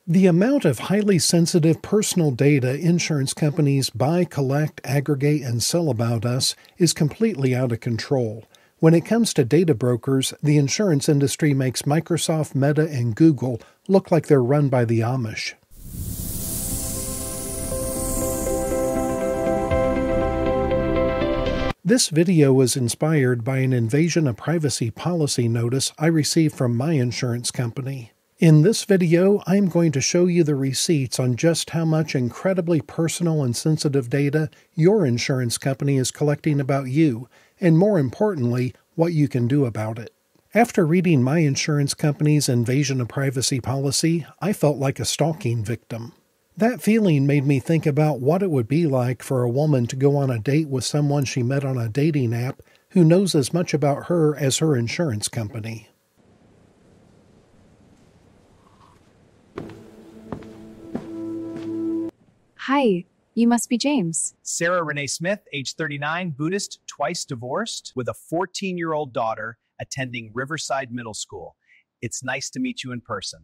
The amount of highly sensitive personal data insurance companies buy, collect, aggregate, and sell about us is completely out of control. When it comes to data brokers, the insurance industry makes Microsoft, Meta, and Google look like they're run by the Amish. This video was inspired by an invasion of privacy policy notice I received from my insurance company. In this video, I'm going to show you the receipts on just how much incredibly personal and sensitive data your insurance company is collecting about you, and more importantly, what you can do about it. After reading my insurance company's invasion of privacy policy, I felt like a stalking victim. That feeling made me think about what it would be like for a woman to go on a date with someone she met on a dating app who knows as much about her as her insurance company. Hi, you must be James. Sarah Renee Smith, age 39, Buddhist, twice divorced, with a 14-year-old daughter attending Riverside Middle School. It's nice to meet you in person.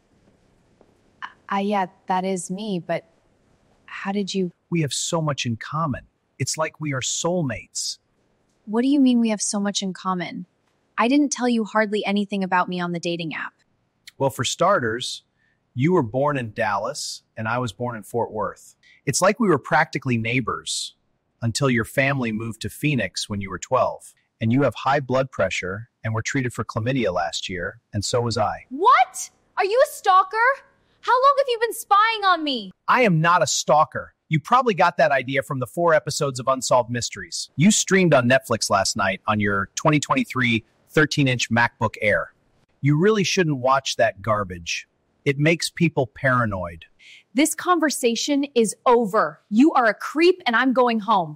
Yeah, that is me, but how did you... We have so much in common. It's like we are soulmates. What do you mean we have so much in common? I didn't tell you hardly anything about me on the dating app. Well, for starters, you were born in Dallas, and I was born in Fort Worth. It's like we were practically neighbors until your family moved to Phoenix when you were 12. And you have high blood pressure and were treated for chlamydia last year, and so was I. What? Are you a stalker? How long have you been spying on me? I am not a stalker. You probably got that idea from the 4 episodes of Unsolved Mysteries. You streamed on Netflix last night on your 2023 13-inch MacBook Air. You really shouldn't watch that garbage. It makes people paranoid. This conversation is over. You are a creep and I'm going home.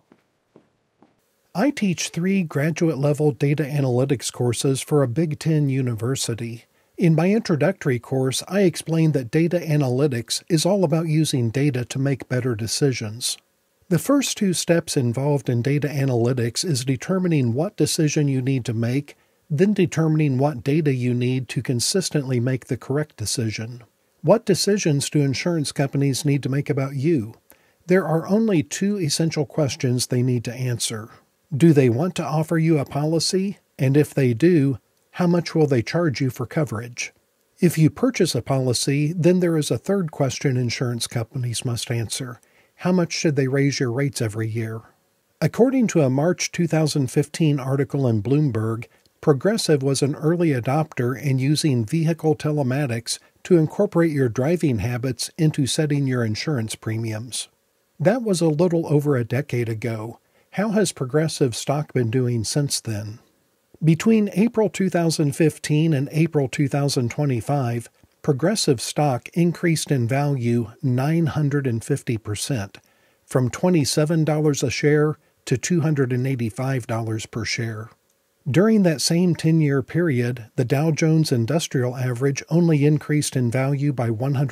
I teach 3 graduate-level data analytics courses for a Big Ten university. In my introductory course, I explained that data analytics is all about using data to make better decisions. The first 2 steps involved in data analytics is determining what decision you need to make, then determining what data you need to consistently make the correct decision. What decisions do insurance companies need to make about you? There are only 2 essential questions they need to answer. Do they want to offer you a policy? And if they do, how much will they charge you for coverage? If you purchase a policy, then there is a third question insurance companies must answer. How much should they raise your rates every year? According to a March 2015 article in Bloomberg, Progressive was an early adopter in using vehicle telematics to incorporate your driving habits into setting your insurance premiums. That was a little over a decade ago. How has Progressive stock been doing since then? Between April 2015 and April 2025, Progressive stock increased in value 950%, from $27 a share to $285 per share. During that same 10-year period, the Dow Jones Industrial Average only increased in value by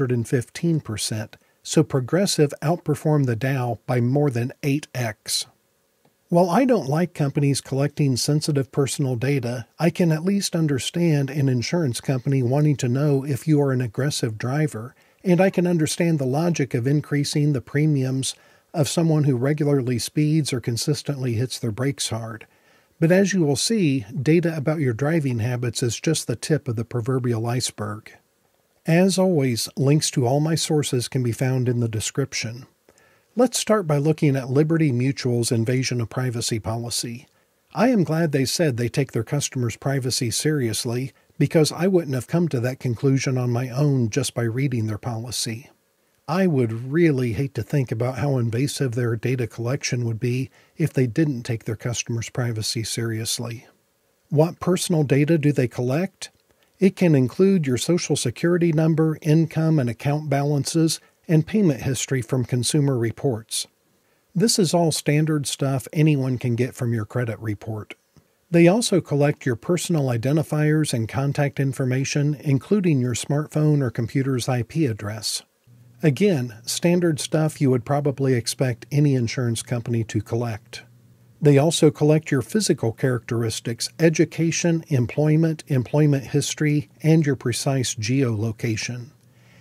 115%, so Progressive outperformed the Dow by more than 8x. While I don't like companies collecting sensitive personal data, I can at least understand an insurance company wanting to know if you are an aggressive driver, and I can understand the logic of increasing the premiums of someone who regularly speeds or consistently hits their brakes hard. But as you will see, data about your driving habits is just the tip of the proverbial iceberg. As always, links to all my sources can be found in the description. Let's start by looking at Liberty Mutual's invasion of privacy policy. I am glad they said they take their customers' privacy seriously, because I wouldn't have come to that conclusion on my own just by reading their policy. I would really hate to think about how invasive their data collection would be if they didn't take their customers' privacy seriously. What personal data do they collect? It can include your Social Security number, income and account balances, and payment history from Consumer Reports. This is all standard stuff anyone can get from your credit report. They also collect your personal identifiers and contact information, including your smartphone or computer's IP address. Again, standard stuff you would probably expect any insurance company to collect. They also collect your physical characteristics, education, employment history, and your precise geolocation.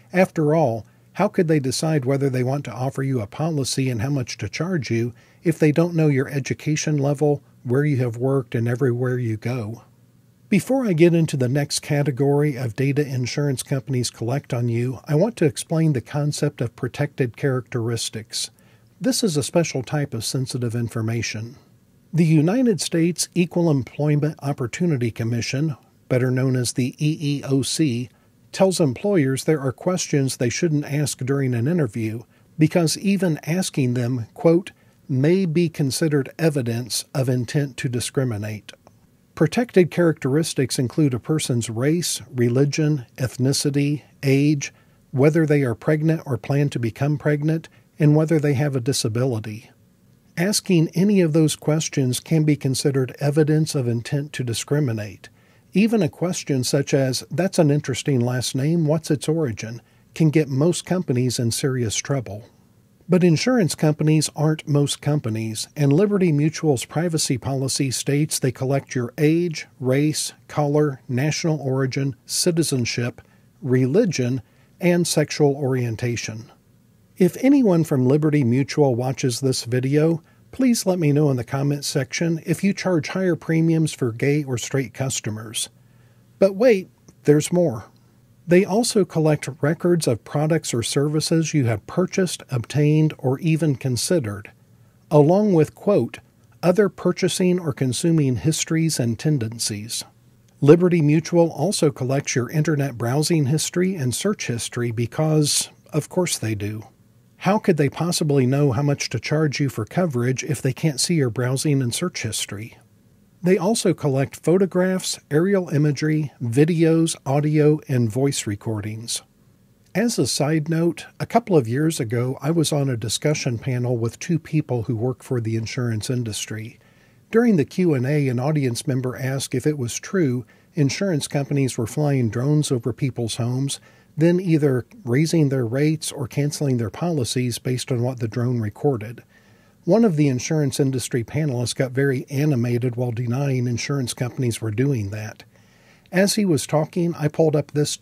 After all, how could they decide whether they want to offer you a policy and how much to charge you if they don't know your education level, where you have worked, and everywhere you go? Before I get into the next category of data insurance companies collect on you, I want to explain the concept of protected characteristics. This is a special type of sensitive information. The United States Equal Employment Opportunity Commission, better known as the EEOC, tells employers there are questions they shouldn't ask during an interview because even asking them, quote, may be considered evidence of intent to discriminate. Protected characteristics include a person's race, religion, ethnicity, age, whether they are pregnant or plan to become pregnant, and whether they have a disability. Asking any of those questions can be considered evidence of intent to discriminate. Even a question such as, "That's an interesting last name, what's its origin?" can get most companies in serious trouble. But insurance companies aren't most companies, and Liberty Mutual's privacy policy states they collect your age, race, color, national origin, citizenship, religion, and sexual orientation. If anyone from Liberty Mutual watches this video, please let me know in the comments section if you charge higher premiums for gay or straight customers. But wait, there's more. They also collect records of products or services you have purchased, obtained, or even considered, along with, quote, other purchasing or consuming histories and tendencies. Liberty Mutual also collects your internet browsing history and search history because, of course they do. How could they possibly know how much to charge you for coverage if they can't see your browsing and search history? They also collect photographs, aerial imagery, videos, audio, and voice recordings. As a side note, a couple of years ago, I was on a discussion panel with two people who work for the insurance industry. During the Q&A, an audience member asked if it was true insurance companies were flying drones over people's homes, then either raising their rates or canceling their policies based on what the drone recorded. One of the insurance industry panelists got very animated while denying insurance companies were doing that. As he was talking, I pulled up this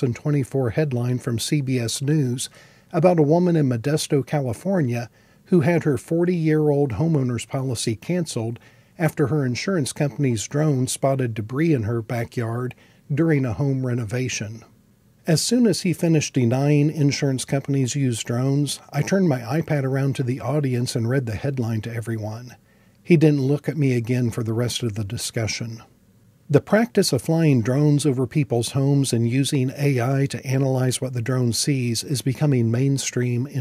2024 headline from CBS News about a woman in Modesto, California, who had her 40-year-old homeowner's policy canceled after her insurance company's drone spotted debris in her backyard during a home renovation. As soon as he finished denying insurance companies use drones, I turned my iPad around to the audience and read the headline to everyone. He didn't look at me again for the rest of the discussion. The practice of flying drones over people's homes and using AI to analyze what the drone sees is becoming mainstream in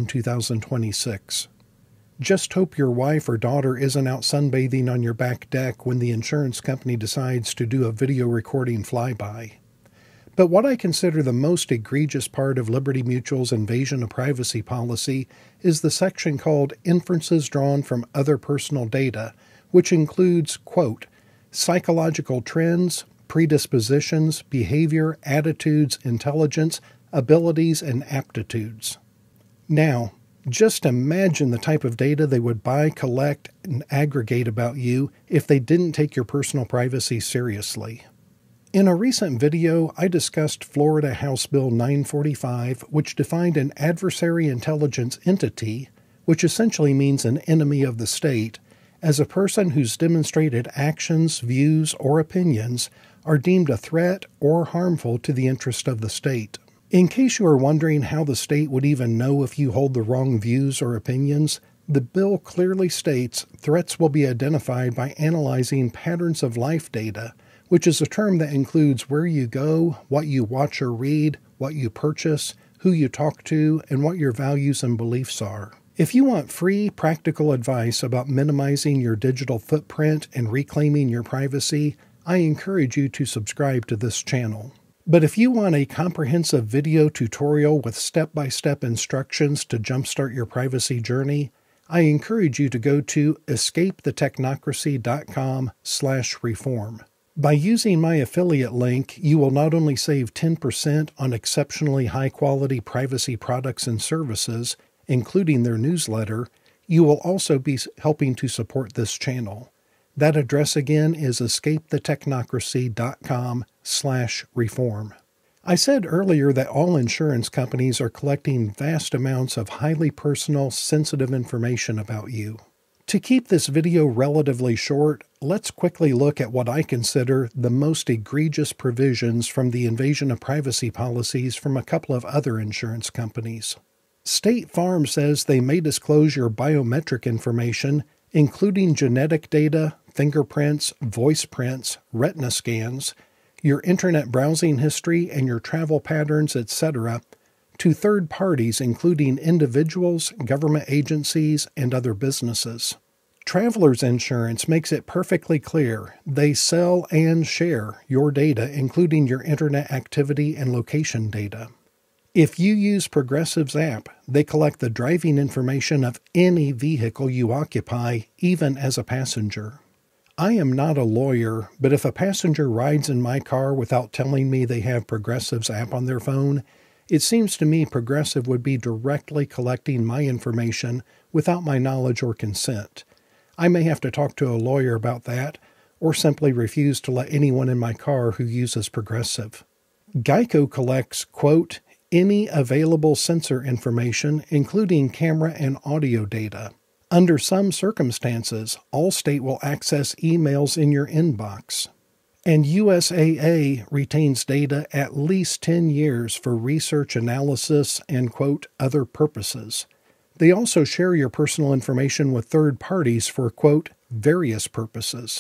2026. Just hope your wife or daughter isn't out sunbathing on your back deck when the insurance company decides to do a video recording flyby. But what I consider the most egregious part of Liberty Mutual's invasion of privacy policy is the section called Inferences Drawn from Other Personal Data, which includes, quote, psychological trends, predispositions, behavior, attitudes, intelligence, abilities, and aptitudes. Now, just imagine the type of data they would buy, collect, and aggregate about you if they didn't take your personal privacy seriously. In a recent video, I discussed Florida House Bill 945, which defined an adversary intelligence entity, which essentially means an enemy of the state, as a person whose demonstrated actions, views, or opinions are deemed a threat or harmful to the interest of the state. In case you are wondering how the state would even know if you hold the wrong views or opinions, the bill clearly states threats will be identified by analyzing patterns of life data, which is a term that includes where you go, what you watch or read, what you purchase, who you talk to, and what your values and beliefs are. If you want free, practical advice about minimizing your digital footprint and reclaiming your privacy, I encourage you to subscribe to this channel. But if you want a comprehensive video tutorial with step-by-step instructions to jumpstart your privacy journey, I encourage you to go to escapethetechnocracy.com/reform. By using my affiliate link, you will not only save 10% on exceptionally high-quality privacy products and services, including their newsletter, you will also be helping to support this channel. That address again is escapethetechnocracy.com/reform. I said earlier that all insurance companies are collecting vast amounts of highly personal, sensitive information about you. To keep this video relatively short, let's quickly look at what I consider the most egregious provisions from the invasion of privacy policies from a couple of other insurance companies. State Farm says they may disclose your biometric information, including genetic data, fingerprints, voice prints, retina scans, your internet browsing history, and your travel patterns, etc., to third parties including individuals, government agencies, and other businesses. Travelers Insurance makes it perfectly clear they sell and share your data, including your internet activity and location data. If you use Progressive's app, they collect the driving information of any vehicle you occupy, even as a passenger. I am not a lawyer, but if a passenger rides in my car without telling me they have Progressive's app on their phone, it seems to me Progressive would be directly collecting my information without my knowledge or consent. I may have to talk to a lawyer about that, or simply refuse to let anyone in my car who uses Progressive. Geico collects, quote, any available sensor information, including camera and audio data. Under some circumstances, Allstate will access emails in your inbox. And USAA retains data at least 10 years for research analysis and, quote, other purposes. They also share your personal information with third parties for, quote, various purposes.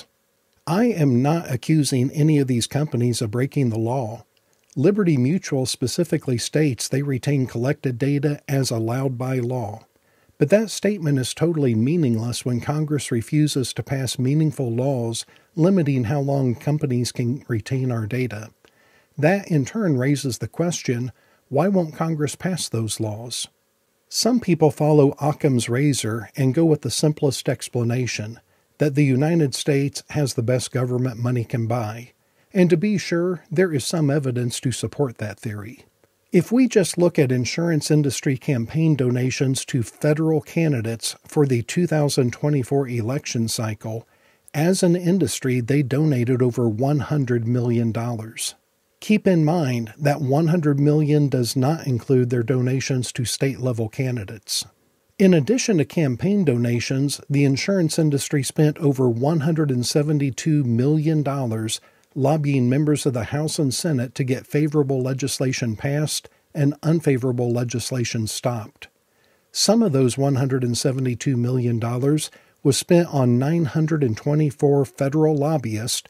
I am not accusing any of these companies of breaking the law. Liberty Mutual specifically states they retain collected data as allowed by law. But that statement is totally meaningless when Congress refuses to pass meaningful laws limiting how long companies can retain our data. That in turn raises the question, why won't Congress pass those laws? Some people follow Occam's razor and go with the simplest explanation, that the United States has the best government money can buy. And to be sure, there is some evidence to support that theory. If we just look at insurance industry campaign donations to federal candidates for the 2024 election cycle, as an industry they donated over $100 million. Keep in mind that $100 million does not include their donations to state-level candidates. In addition to campaign donations, the insurance industry spent over $172 million lobbying members of the House and Senate to get favorable legislation passed and unfavorable legislation stopped. Some of those $172 million was spent on 924 federal lobbyists,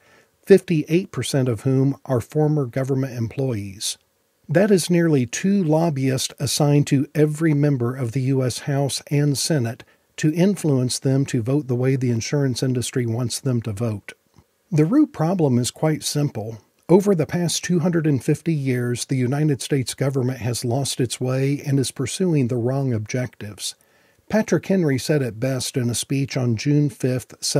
58% of whom are former government employees. That is nearly 2 lobbyists assigned to every member of the U.S. House and Senate to influence them to vote the way the insurance industry wants them to vote. The root problem is quite simple. Over the past 250 years, the United States government has lost its way and is pursuing the wrong objectives. Patrick Henry said it best in a speech on June 5,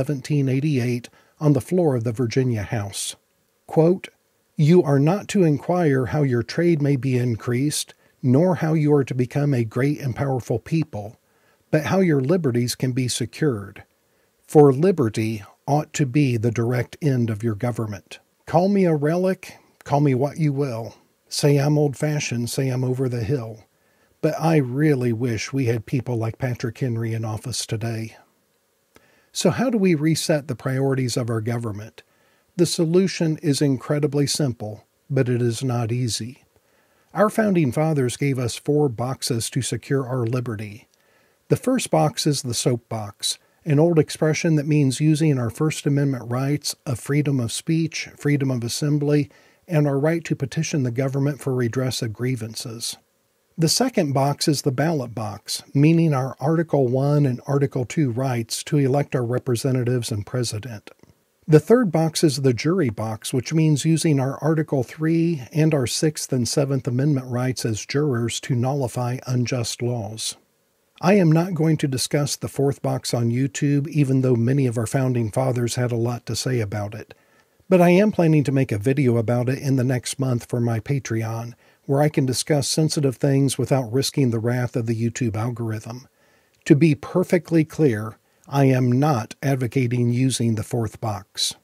1788, on the floor of the Virginia House. Quote, "You are not to inquire how your trade may be increased, nor how you are to become a great and powerful people, but how your liberties can be secured. For liberty ought to be the direct end of your government. Call me a relic, call me what you will. Say I'm old-fashioned, say I'm over the hill. But I really wish we had people like Patrick Henry in office today." So how do we reset the priorities of our government? The solution is incredibly simple, but it is not easy. Our founding fathers gave us 4 boxes to secure our liberty. The first box is the soapbox, an old expression that means using our First Amendment rights of freedom of speech, freedom of assembly, and our right to petition the government for redress of grievances. The second box is the ballot box, meaning our Article 1 and Article 2 rights to elect our representatives and president. The third box is the jury box, which means using our Article 3 and our 6th and 7th Amendment rights as jurors to nullify unjust laws. I am not going to discuss the fourth box on YouTube, even though many of our founding fathers had a lot to say about it. But I am planning to make a video about it in the next month for my Patreon, where I can discuss sensitive things without risking the wrath of the YouTube algorithm. To be perfectly clear, I am not advocating using the fourth box.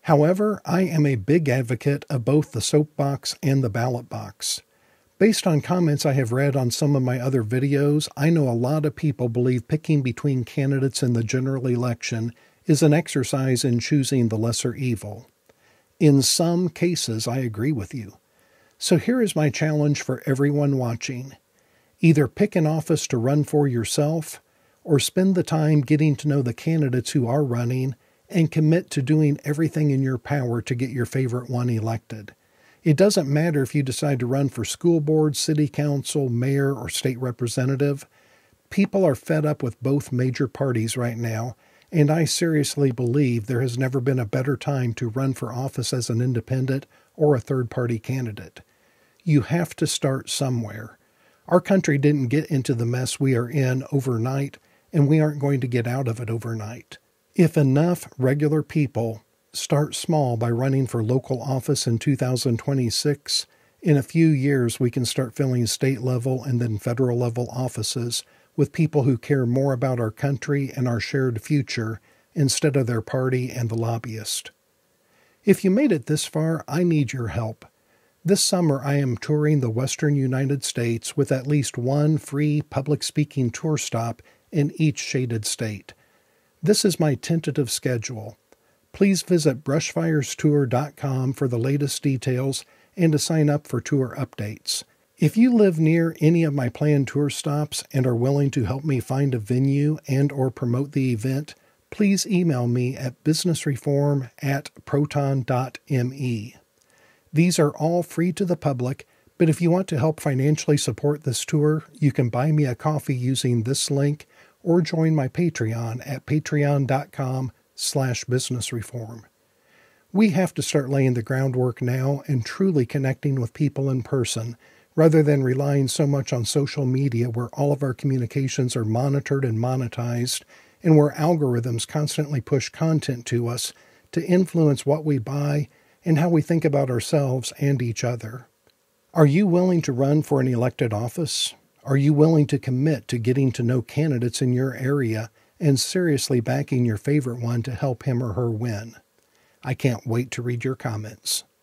However, I am a big advocate of both the soapbox and the ballot box. Based on comments I have read on some of my other videos, I know a lot of people believe picking between candidates in the general election is an exercise in choosing the lesser evil. In some cases, I agree with you. So here is my challenge for everyone watching. Either pick an office to run for yourself, or spend the time getting to know the candidates who are running and commit to doing everything in your power to get your favorite one elected. It doesn't matter if you decide to run for school board, city council, mayor, or state representative. People are fed up with both major parties right now, and I seriously believe there has never been a better time to run for office as an independent or a third-party candidate. You have to start somewhere. Our country didn't get into the mess we are in overnight, and we aren't going to get out of it overnight. If enough regular people start small by running for local office in 2026, in a few years we can start filling state level and then federal level offices with people who care more about our country and our shared future instead of their party and the lobbyist. If you made it this far, I need your help. This summer I am touring the western United States with at least one free public speaking tour stop in each shaded state. This is my tentative schedule. Please visit brushfirestour.com for the latest details and to sign up for tour updates. If you live near any of my planned tour stops and are willing to help me find a venue and or promote the event, please email me at businessreform@proton.me. These are all free to the public, but if you want to help financially support this tour, you can buy me a coffee using this link or join my Patreon at patreon.com/businessreform. We have to start laying the groundwork now and truly connecting with people in person, rather than relying so much on social media where all of our communications are monitored and monetized, and where algorithms constantly push content to us to influence what we buy and how we think about ourselves and each other. Are you willing to run for an elected office? Are you willing to commit to getting to know candidates in your area and seriously backing your favorite one to help him or her win? I can't wait to read your comments.